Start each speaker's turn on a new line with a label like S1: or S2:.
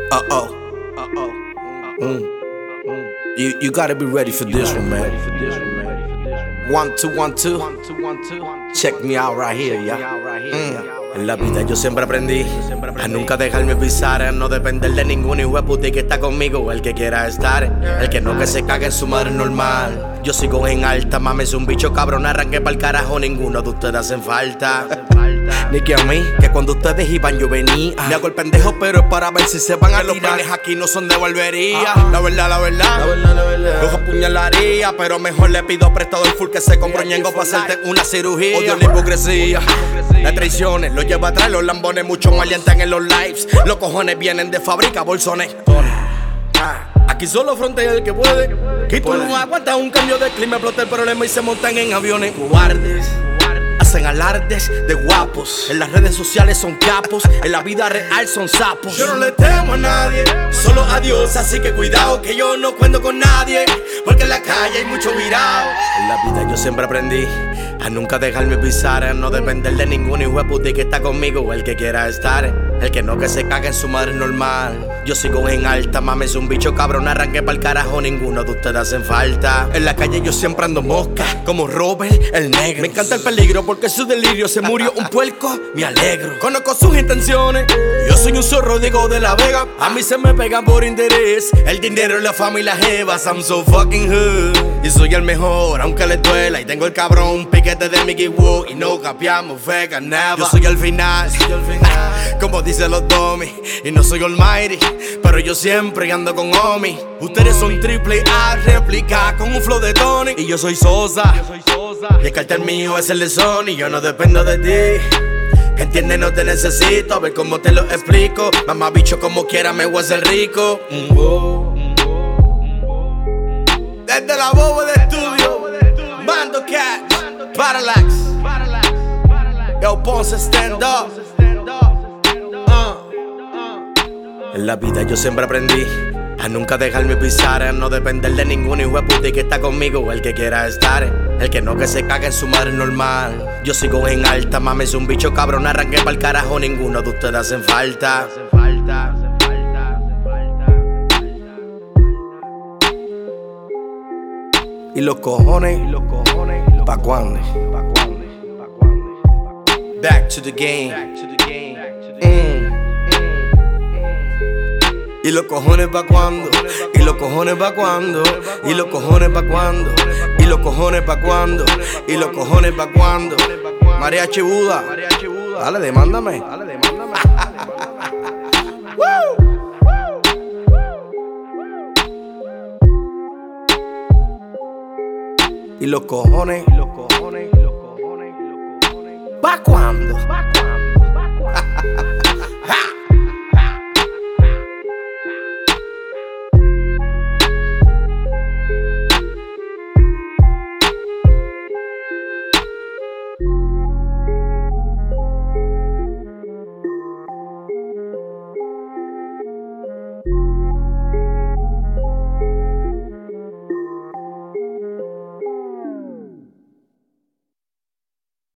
S1: Uh-oh. You gotta be ready for this one, man. 1, 2, 1, 2. Check me out right here, yeah. En la vida yo siempre aprendí a nunca dejarme pisar, a no depender de ningún hijo de puta que está conmigo, el que quiera estar, el que no que se cague en su madre normal. Yo sigo en alta, mames, un bicho cabrón, arranqué pa'l carajo, ninguno de ustedes hacen falta. Ni que a mí, que cuando ustedes iban yo venía. Me hago el pendejo, pero es para ver si se van a tirar. Los planes aquí no son de volvería. La verdad, los apuñalaría, pero mejor le pido prestado el full que se compró Ñengo para hacerte una cirugía. Odio la hipocresía, las traiciones, lo lleva atrás los lambones, muchos maleantan en los lives. Los cojones vienen de fábrica, bolsones. Aquí solo frontea el que puede. Y tú no aguantas un cambio de clima, explota el problema y se montan en aviones. Cobardes, hacen alardes de guapos. En las redes sociales son capos, en la vida real son sapos. Yo no le temo a nadie, solo a Dios, así que cuidado que yo no cuento con nadie, porque en la calle hay mucho virado. En la vida yo siempre aprendí a nunca dejarme pisar, a no depender de ningún hijo de puta que está conmigo, el que quiera estar, el que no que se cague en su madre normal. Yo sigo en alta, mames, un bicho cabrón, arranqué pa'l carajo, ninguno de ustedes hacen falta. En la calle yo siempre ando mosca, como Robert el negro. Me encanta el peligro porque su delirio se murió un puerco, me alegro. Conozco sus intenciones, yo soy un zorro, digo de la Vega. A mí se me pegan por interés el dinero, la fama y las jevas. I'm so fucking hood y soy el mejor, aunque le duela. Y tengo el cabrón piquete de Mickey Wood y no capiamos vega nada. Yo soy el final, como dicen los dummies. Y no soy almighty, pero yo siempre ando con homie. Ustedes son triple A, réplica con un flow de Tony. Y yo soy Sosa, y el cartel mío es el de Sony. Yo no dependo de ti, entiende, no te necesito. A ver cómo te lo explico. Mamá bicho como quiera me voy a hacer rico. Desde la boba de estudio, Mando Cat, Parallax, yo Ponce stand up. En la vida yo siempre aprendí a nunca dejarme pisar, a no depender de ningún hijo de puta que está conmigo, el que quiera estar, el que no que se cague en su madre normal. Yo sigo en alta, mames, un bicho cabrón, arranqué pa'l carajo, ninguno de ustedes hacen falta. Y los cojones, ¿pa' cuándo? Back to the game. Y los cojones pa' cuando, y los cojones pa' cuando, y los cojones pa' cuando, y los cojones pa' cuando, y los cojones pa' cuando. Mariachi Buda, dale, demándame. Y los cojones, ¿pa' cuándo?